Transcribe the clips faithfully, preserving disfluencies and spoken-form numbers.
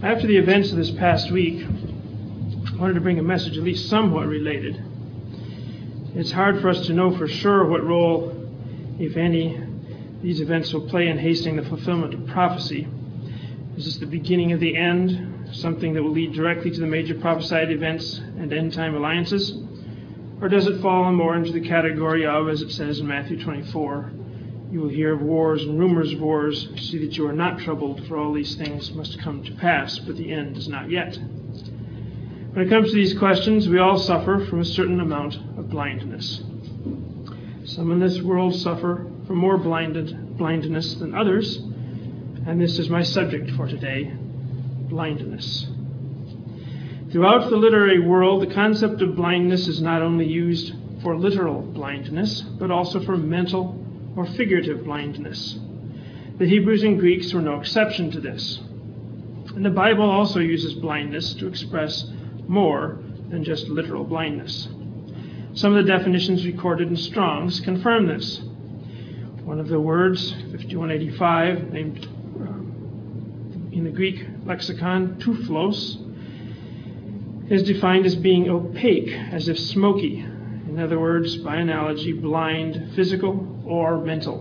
After the events of this past week, I wanted to bring a message at least somewhat related. It's hard for us to know for sure what role, if any, these events will play in hastening the fulfillment of prophecy. Is this the beginning of the end, something that will lead directly to the major prophesied events and end-time alliances? Or does it fall more into the category of, as it says in Matthew twenty-four, you will hear of wars and rumors of wars, see that you are not troubled, for all these things must come to pass, but the end is not yet. When it comes to these questions, we all suffer from a certain amount of blindness. Some in this world suffer from more blinded blindness than others, and this is my subject for today, blindness. Throughout the literary world, the concept of blindness is not only used for literal blindness, but also for mental or figurative blindness. The Hebrews and Greeks were no exception to this. And the Bible also uses blindness to express more than just literal blindness. Some of the definitions recorded in Strong's confirm this. One of the words, fifty-one eighty-five, named uh, in the Greek lexicon, tuflos, is defined as being opaque, as if smoky. In other words, by analogy, blind, physical or mental.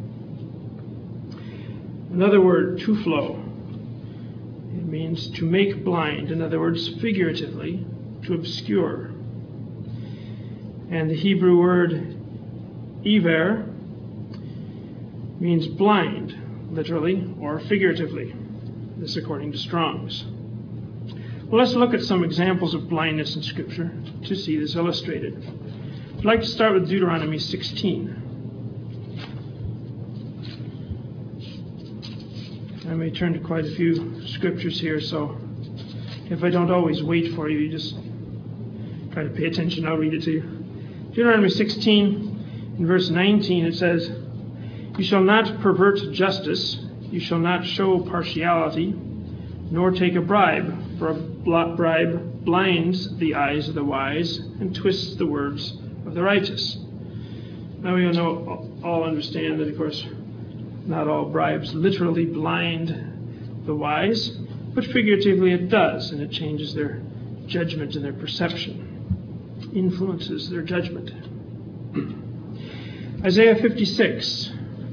Another word, tuflo, it means to make blind, in other words, figuratively, to obscure. And the Hebrew word iver means blind, literally or figuratively. This according to Strong's. Well, let's look at some examples of blindness in Scripture to see this illustrated. I'd like to start with Deuteronomy sixteen. I may turn to quite a few scriptures here, so if I don't always wait for you, you just try to pay attention. I'll read it to you. Deuteronomy sixteen, in verse nineteen, it says, "You shall not pervert justice, you shall not show partiality, nor take a bribe, for a bribe blinds the eyes of the wise and twists the words of the righteous." Now we all know, all understand that, of course, not all bribes literally blind the wise, but figuratively it does, and it changes their judgment and their perception, influences their judgment. Isaiah fifty-six.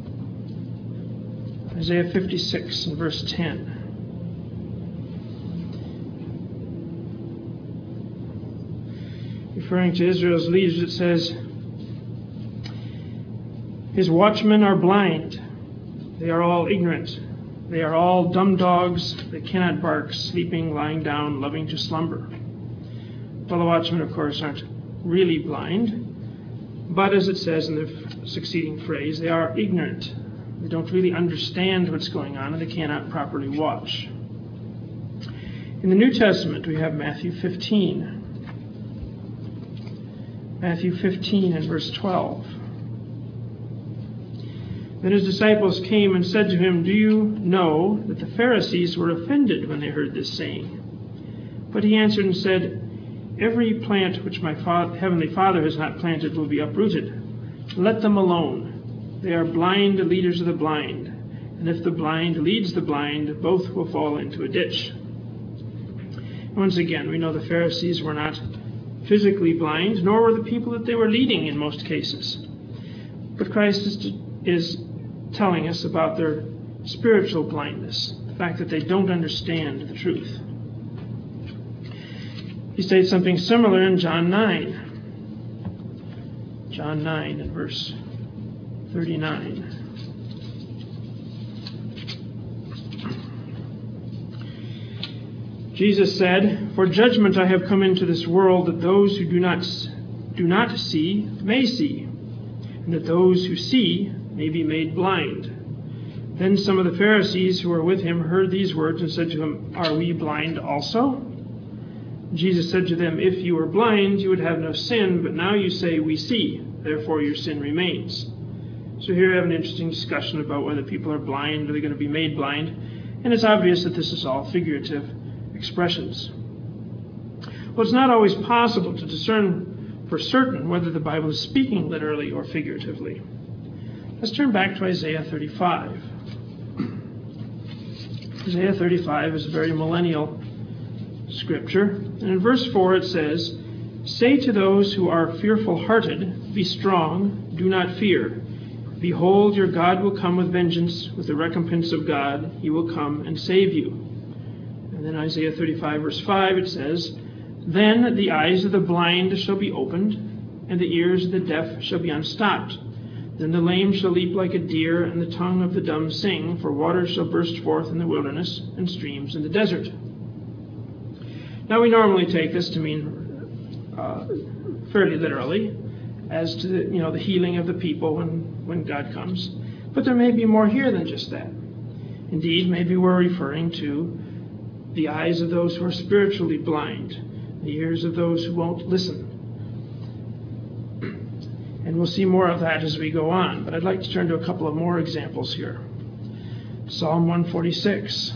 Isaiah fifty-six and verse ten. Referring to Israel's leaders, it says, "His watchmen are blind. They are all ignorant. They are all dumb dogs that cannot bark, sleeping, lying down, loving to slumber." Well, the watchmen, of course, aren't really blind, but as it says in the succeeding phrase, they are ignorant. They don't really understand what's going on, and they cannot properly watch. In the New Testament, we have Matthew fifteen. Matthew fifteen and verse twelve. "Then his disciples came and said to him, 'Do you know that the Pharisees were offended when they heard this saying?' But he answered and said, 'Every plant which my fa- heavenly Father has not planted will be uprooted. Let them alone. They are blind leaders of the blind. And if the blind leads the blind, both will fall into a ditch.'" Once again, we know the Pharisees were not physically blind, nor were the people that they were leading in most cases. But Christ is, is telling us about their spiritual blindness, the fact that they don't understand the truth. He states something similar in John nine. John nine and verse thirty-nine. Jesus said, "For judgment I have come into this world, that those who do not do not see may see, and that those who see may be made blind." Then some of the Pharisees who were with him heard these words and said to him, "Are we blind also?" Jesus said to them, "If you were blind, you would have no sin, but now you say, 'We see,' therefore your sin remains." So here we have an interesting discussion about whether people are blind or they're going to be made blind, and it's obvious that this is all figurative expressions. Well, it's not always possible to discern for certain whether the Bible is speaking literally or figuratively. Let's turn back to Isaiah thirty-five. Isaiah thirty-five is a very millennial scripture. And in verse four it says, "Say to those who are fearful-hearted, be strong, do not fear. Behold, your God will come with vengeance, with the recompense of God. He will come and save you." And then Isaiah thirty-five, verse five, it says, "Then the eyes of the blind shall be opened, and the ears of the deaf shall be unstopped. Then the lame shall leap like a deer, and the tongue of the dumb sing, for waters shall burst forth in the wilderness, and streams in the desert." Now we normally take this to mean uh, fairly literally, as to the, you know, the healing of the people when, when God comes. But there may be more here than just that. Indeed, maybe we're referring to the eyes of those who are spiritually blind, the ears of those who won't listen. And we'll see more of that as we go on. But I'd like to turn to a couple of more examples here. Psalm one forty-six.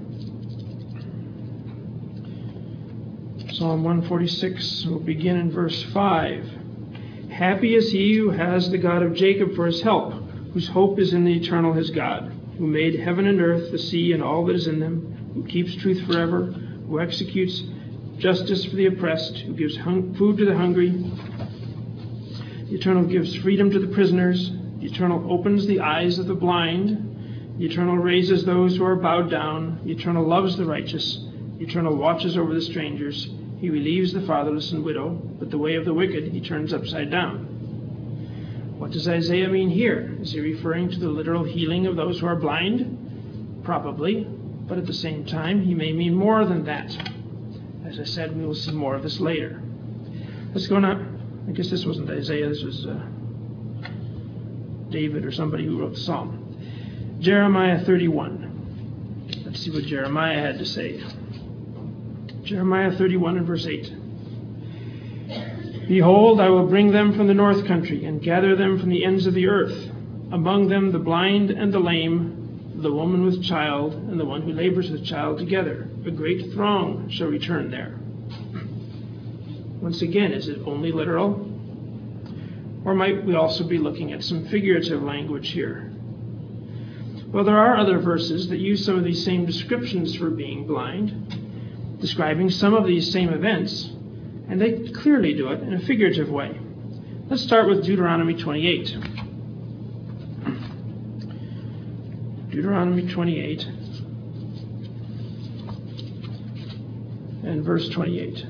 Psalm one forty-six will begin in verse five. "Happy is he who has the God of Jacob for his help, whose hope is in the eternal his God, who made heaven and earth, the sea, and all that is in them, who keeps truth forever, who executes justice for the oppressed, who gives hung- food to the hungry. The Eternal gives freedom to the prisoners. The Eternal opens the eyes of the blind. The Eternal raises those who are bowed down. The Eternal loves the righteous. The Eternal watches over the strangers. He relieves the fatherless and widow, but the way of the wicked he turns upside down." What does Isaiah mean here? Is he referring to the literal healing of those who are blind? Probably, but at the same time, he may mean more than that. As I said, we will see more of this later. Let's go now. I guess this wasn't Isaiah, this was uh, David or somebody who wrote the psalm. Jeremiah thirty-one. Let's see what Jeremiah had to say. Jeremiah thirty-one and verse eight. "Behold, I will bring them from the north country and gather them from the ends of the earth. Among them the blind and the lame, the woman with child, and the one who labors with child together. A great throng shall return there." Once again, is it only literal? Or might we also be looking at some figurative language here? Well, there are other verses that use some of these same descriptions for being blind, describing some of these same events, and they clearly do it in a figurative way. Let's start with Deuteronomy twenty-eight. Deuteronomy twenty-eight and verse twenty-eight.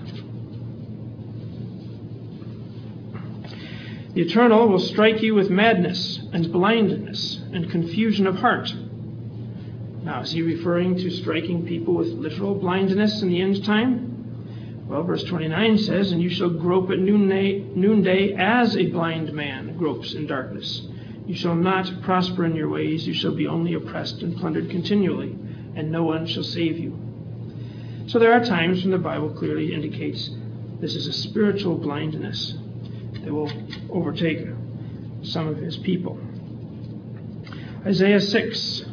"The Eternal will strike you with madness and blindness and confusion of heart." Now, is he referring to striking people with literal blindness in the end time? Well, verse twenty-nine says, "And you shall grope at noonday, noonday as a blind man gropes in darkness. You shall not prosper in your ways. You shall be only oppressed and plundered continually, and no one shall save you." So there are times when the Bible clearly indicates this is a spiritual blindness that will overtake some of his people. Isaiah six.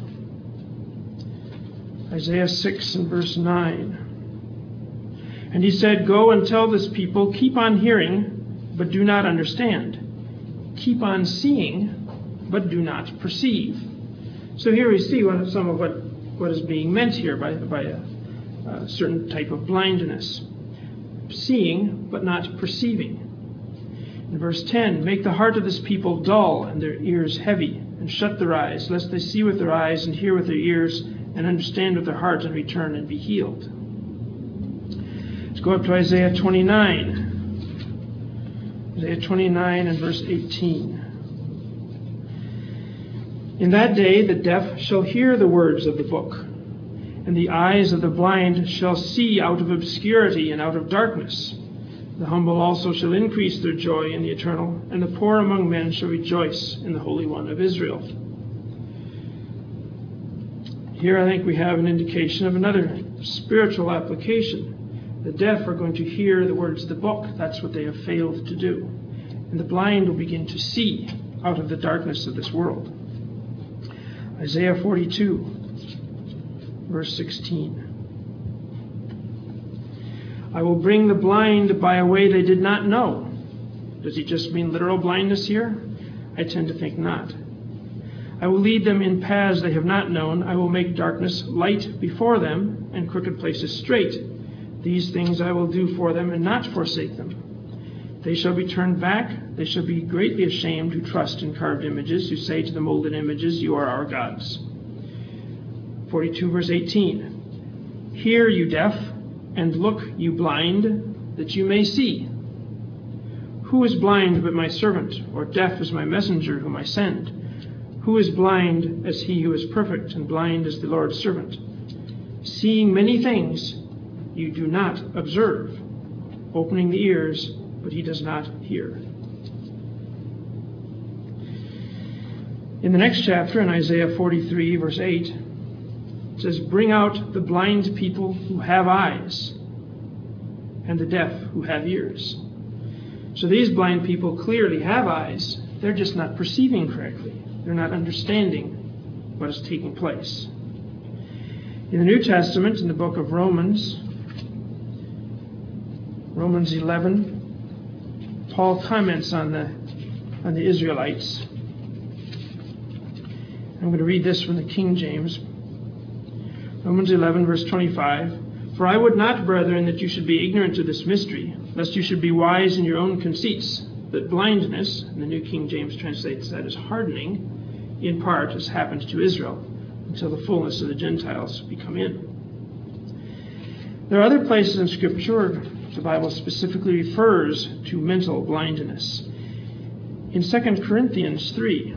Isaiah six and verse nine. "And he said, Go and tell this people, keep on hearing, but do not understand. Keep on seeing, but do not perceive." So here we see what, some of what, what is being meant here by, by a, a certain type of blindness. Seeing, but not perceiving. In verse ten, "Make the heart of this people dull and their ears heavy, and shut their eyes, lest they see with their eyes and hear with their ears and understand with their heart and return and be healed." Let's go up to Isaiah twenty-nine. Isaiah twenty-nine and verse eighteen. "In that day the deaf shall hear the words of the book, and the eyes of the blind shall see out of obscurity and out of darkness. The humble also shall increase their joy in the Eternal, and the poor among men shall rejoice in the Holy One of Israel." Here I think we have an indication of another spiritual application. The deaf are going to hear the words of the book. That's what they have failed to do. And the blind will begin to see out of the darkness of this world. Isaiah forty-two, verse sixteen. "I will bring the blind by a way they did not know." Does he just mean literal blindness here? I tend to think not. I will lead them in paths they have not known. I will make darkness light before them, and crooked places straight. These things I will do for them, and not forsake them. They shall be turned back. They shall be greatly ashamed who trust in carved images, who say to the molded images, you are our gods. forty-two, verse eighteen. Hear, you deaf, and look, you blind, that you may see. Who is blind but my servant, or deaf as my messenger whom I send? Who is blind as he who is perfect, and blind as the Lord's servant? Seeing many things you do not observe, opening the ears, but he does not hear. In the next chapter, in Isaiah forty-three, verse eight, it says, bring out the blind people who have eyes, and the deaf who have ears. So these blind people clearly have eyes. They're just not perceiving correctly. They're not understanding what is taking place. In the New Testament, in the book of Romans, Romans eleven, Paul comments on the, on the Israelites. I'm going to read this from the King James. Romans eleven, verse twenty-five. For I would not, brethren, that you should be ignorant of this mystery, lest you should be wise in your own conceits, that blindness, and the New King James translates that as hardening, in part has happened to Israel, until the fullness of the Gentiles be come in. There are other places in Scripture where the Bible specifically refers to mental blindness. In Second Corinthians three,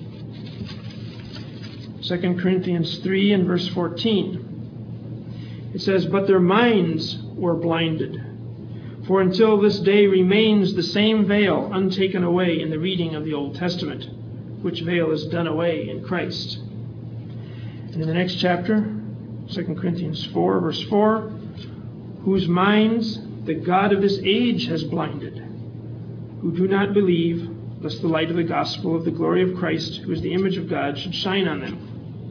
Second Corinthians three and verse fourteen, it says, but their minds were blinded. For until this day remains the same veil untaken away in the reading of the Old Testament, which veil is done away in Christ. And in the next chapter, Second Corinthians four, verse four, whose minds the God of this age has blinded, who do not believe, lest the light of the gospel of the glory of Christ, who is the image of God, should shine on them.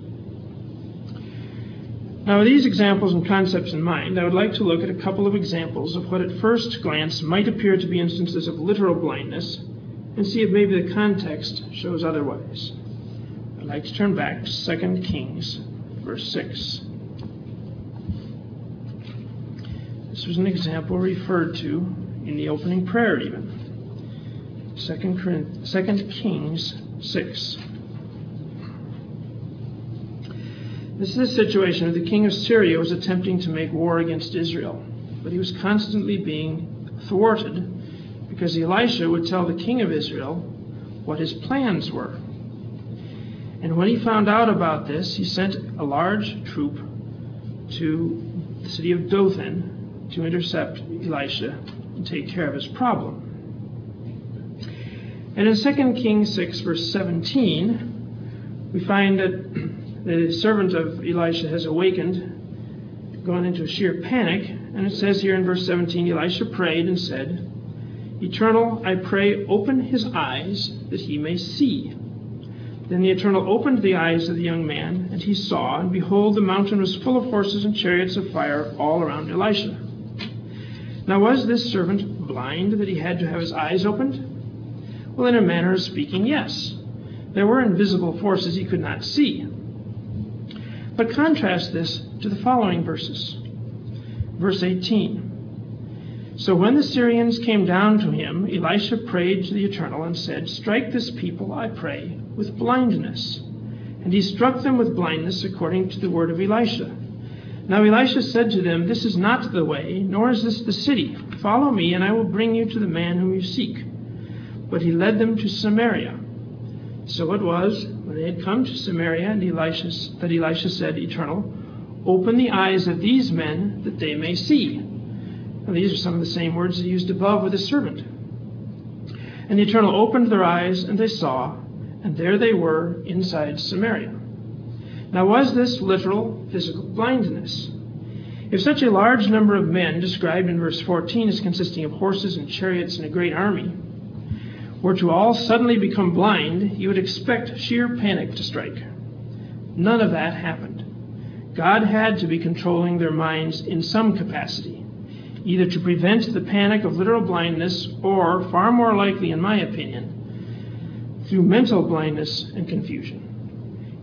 Now, with these examples and concepts in mind, I would like to look at a couple of examples of what at first glance might appear to be instances of literal blindness, and see if maybe the context shows otherwise. I'd like to turn back to Second Kings, verse six. This was an example referred to in the opening prayer even. Second Kings six. This is a situation where the king of Syria was attempting to make war against Israel, but he was constantly being thwarted because Elisha would tell the king of Israel what his plans were. And when he found out about this, he sent a large troop to the city of Dothan to intercept Elisha and take care of his problem. And in Second Kings six, verse seventeen, we find that the servant of Elisha has awakened, gone into a sheer panic, and it says here in verse seventeen, Elisha prayed and said, Eternal, I pray, open his eyes that he may see. Then the Eternal opened the eyes of the young man, and he saw, and behold, the mountain was full of horses and chariots of fire all around Elisha. Now was this servant blind that he had to have his eyes opened? Well, in a manner of speaking, yes. There were invisible forces he could not see. But contrast this to the following verses. Verse eighteen. So when the Syrians came down to him, Elisha prayed to the Eternal and said, Strike this people, I pray, with blindness. And he struck them with blindness according to the word of Elisha. Now Elisha said to them, This is not the way, nor is this the city. Follow me, and I will bring you to the man whom you seek. But he led them to Samaria. So it was, when they had come to Samaria, and Elisha, that Elisha said, Eternal, open the eyes of these men, that they may see. Now, these are some of the same words he used above with his servant. And the Eternal opened their eyes, and they saw, and there they were inside Samaria. Now, was this literal physical blindness? If such a large number of men, described in verse fourteen as consisting of horses and chariots and a great army, were to all suddenly become blind, you would expect sheer panic to strike. None of that happened. God had to be controlling their minds in some capacity, either to prevent the panic of literal blindness or, far more likely in my opinion, through mental blindness and confusion.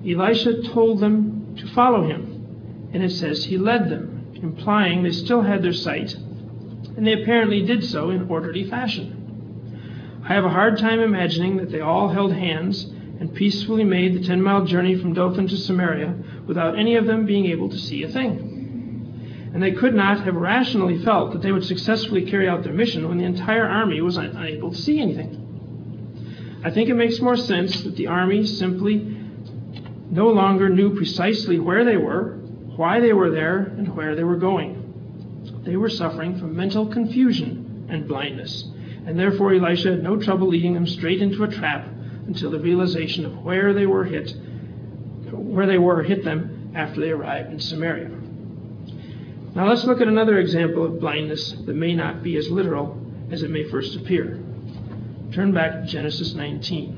Elisha told them to follow him, and it says he led them, implying they still had their sight, and they apparently did so in orderly fashion. I have a hard time imagining that they all held hands and peacefully made the ten-mile journey from Dothan to Samaria without any of them being able to see a thing. And they could not have rationally felt that they would successfully carry out their mission when the entire army was un- unable to see anything. I think it makes more sense that the army simply no longer knew precisely where they were, why they were there, and where they were going. They were suffering from mental confusion and blindness, and therefore Elisha had no trouble leading them straight into a trap until the realization of where they were hit, where they were hit them after they arrived in Samaria. Now let's look at another example of blindness that may not be as literal as it may first appear. Turn back to Genesis nineteen.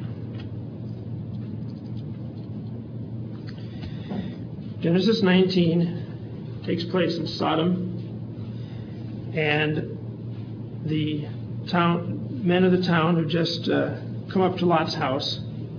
Genesis nineteen takes place in Sodom, and the town, men of the town have just uh, come up to Lot's house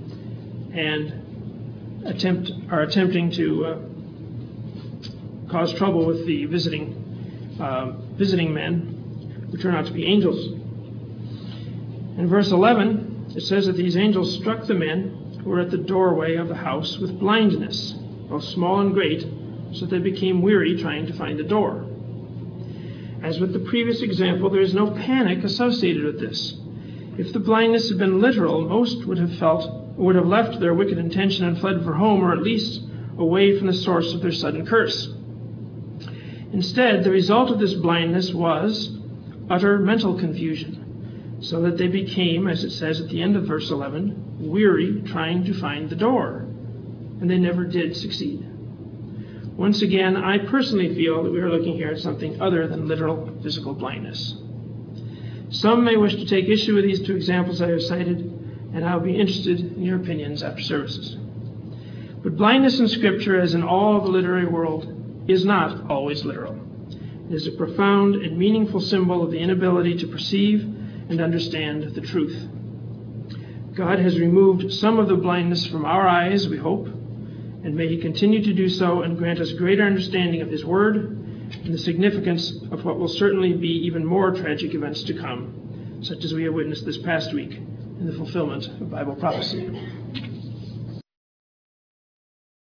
and attempt are attempting to uh, cause trouble with the visiting uh, visiting men, who turn out to be angels. In verse eleven, it says that these angels struck the men who were at the doorway of the house with blindness, both small and great, so that they became weary trying to find the door. As with the previous example, there is no panic associated with this. If the blindness had been literal, most would have felt, would have left their wicked intention and fled for home, or at least away from the source of their sudden curse. Instead, the result of this blindness was utter mental confusion, so that they became, as it says at the end of verse eleven, weary trying to find the door, and they never did succeed. Once again, I personally feel that we are looking here at something other than literal physical blindness. Some may wish to take issue with these two examples I have cited, and I will be interested in your opinions after services. But blindness in Scripture, as in all the literary world, is not always literal. It is a profound and meaningful symbol of the inability to perceive and understand the truth. God has removed some of the blindness from our eyes, we hope, and may He continue to do so and grant us greater understanding of His Word and the significance of what will certainly be even more tragic events to come, such as we have witnessed this past week in the fulfillment of Bible prophecy.